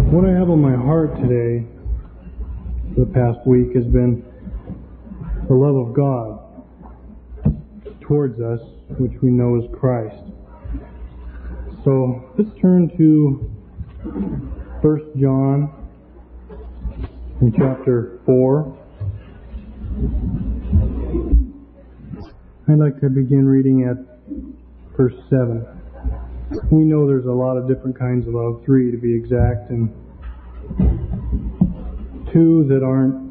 What I have on my heart today, for the past week, has been the love of God towards us, which we know is Christ. So let's turn to 1 John in chapter 4. I'd like to begin reading at verse 7. We know there's a lot of different kinds of love, 3 to be exact, and 2 that aren't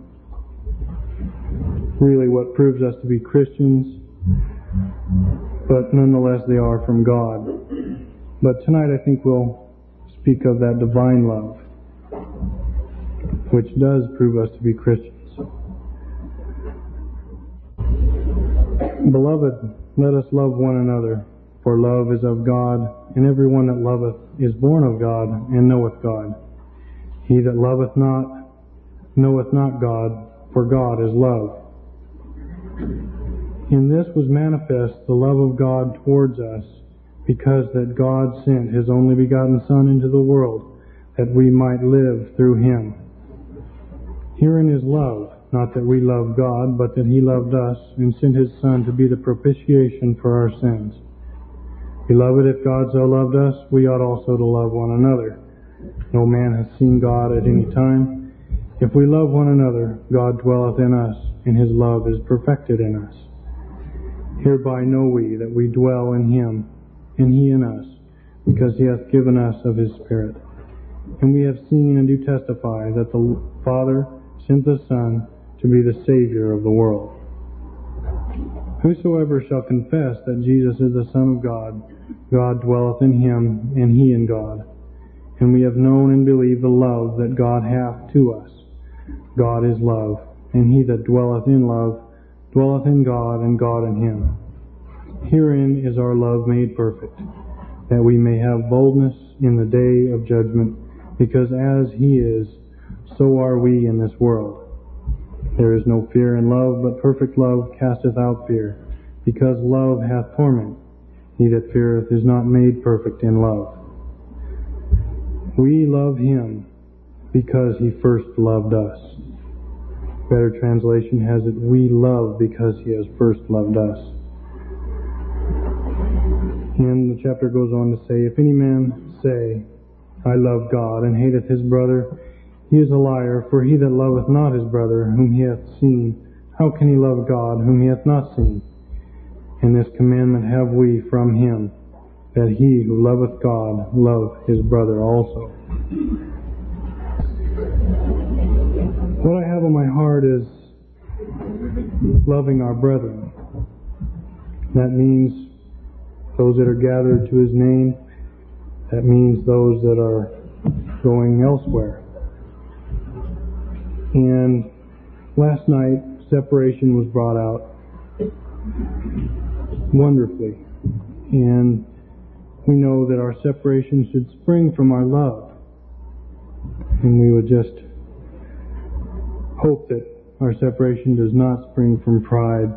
really what proves us to be Christians, but nonetheless they are from God. But tonight I think we'll speak of that divine love, which does prove us to be Christians. Beloved, let us love one another, for love is of God, and every one that loveth is born of God, and knoweth God. He that loveth not knoweth not God, for God is love. In this was manifest the love of God towards us, because that God sent His only begotten Son into the world, that we might live through Him. Herein is love, not that we loved God, but that He loved us, and sent His Son to be the propitiation for our sins. Beloved, if God so loved us, we ought also to love one another. No man hath seen God at any time. If we love one another, God dwelleth in us, and His love is perfected in us. Hereby know we that we dwell in Him, and He in us, because He hath given us of His Spirit. And we have seen and do testify that the Father sent the Son to be the Savior of the world. Whosoever shall confess that Jesus is the Son of God, God dwelleth in Him, and He in God. And we have known and believed the love that God hath to us. God is love, and he that dwelleth in love dwelleth in God, and God in him. Herein is our love made perfect, that we may have boldness in the day of judgment, because as He is, so are we in this world. There is no fear in love, but perfect love casteth out fear, because love hath torment. He that feareth is not made perfect in love. We love Him because He first loved us. Better translation has it, we love because He has first loved us. And the chapter goes on to say, if any man say, I love God, and hateth his brother, he is a liar, for he that loveth not his brother whom he hath seen, how can he love God whom he hath not seen? And this commandment have we from Him, that he who loveth God love his brother also. What I have on my heart is loving our brethren. That means those that are gathered to His name. That means those that are going elsewhere. And last night, separation was brought out wonderfully. And we know that our separation should spring from our love. And we would just hope that our separation does not spring from pride.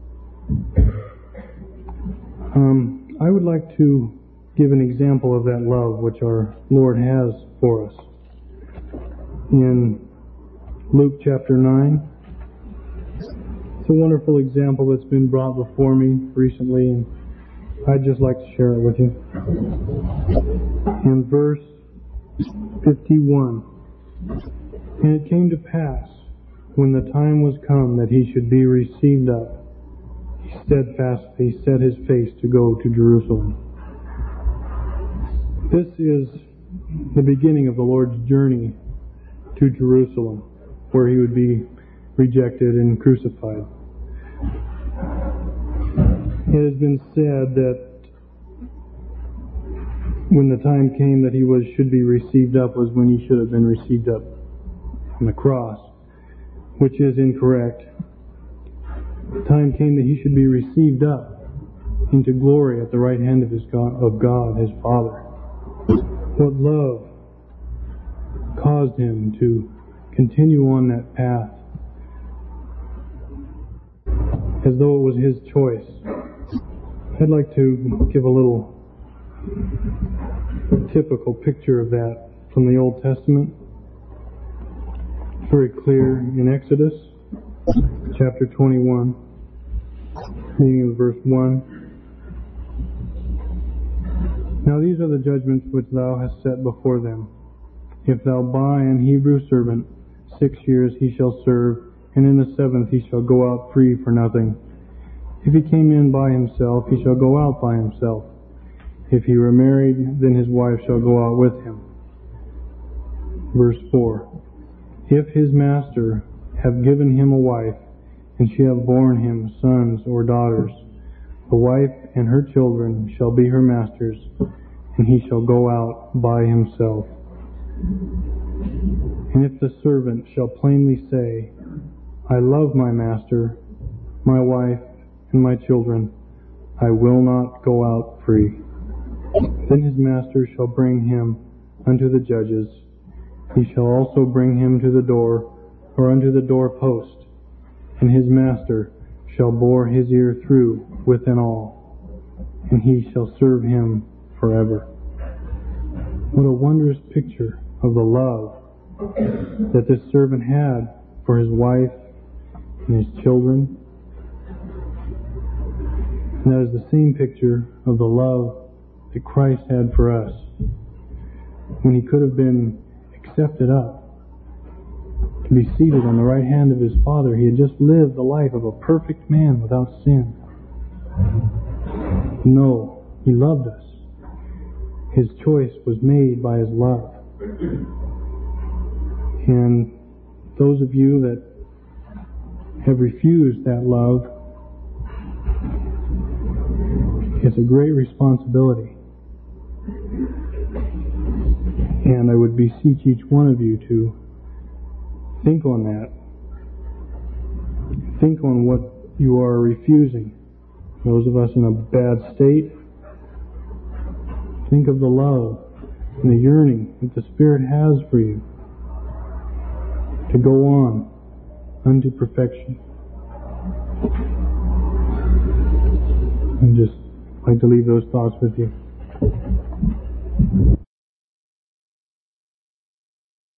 I would like to give an example of that love which our Lord has for us. In Luke chapter 9, it's a wonderful example that's been brought before me recently, and I'd just like to share it with you. In verse 51, and it came to pass, when the time was come that He should be received up, He steadfastly set His face to go to Jerusalem. This is the beginning of the Lord's journey to Jerusalem, where He would be rejected and crucified. It has been said that when the time came that He should be received up was when He should have been received up on the cross, which is incorrect. The time came that He should be received up into glory at the right hand of God, His Father. What love caused Him to continue on that path as though it was His choice. I'd like to give a little typical picture of that from the Old Testament. It's very clear in Exodus chapter 21, beginning in verse 1. Now these are the judgments which thou hast set before them. If thou buy an Hebrew servant, 6 years he shall serve, and in the 7th he shall go out free for nothing. If he came in by himself, he shall go out by himself. If he were married, then his wife shall go out with him. Verse 4. If his master have given him a wife, and she have borne him sons or daughters, the wife and her children shall be her master's, and he shall go out by himself. And if the servant shall plainly say, I love my master, my wife, and my children, I will not go out free. Then his master shall bring him unto the judges. He shall also bring him to the door, or unto the doorpost, and his master shall bore his ear through with and all, and he shall serve him forever. What a wondrous picture of the love that this servant had for his wife and his children. And that is the same picture of the love that Christ had for us. When he could have been accepted up to be seated on the right hand of his Father, he had just lived the life of a perfect man without sin. No, he loved us. His choice was made by his love. And those of you that have refused that love, it's a great responsibility. And I would beseech each one of you to think on that. Think on what you are refusing. Those of us in a bad state, think of the love and the yearning that the Spirit has for you to go on unto perfection. I'd just like to leave those thoughts with you.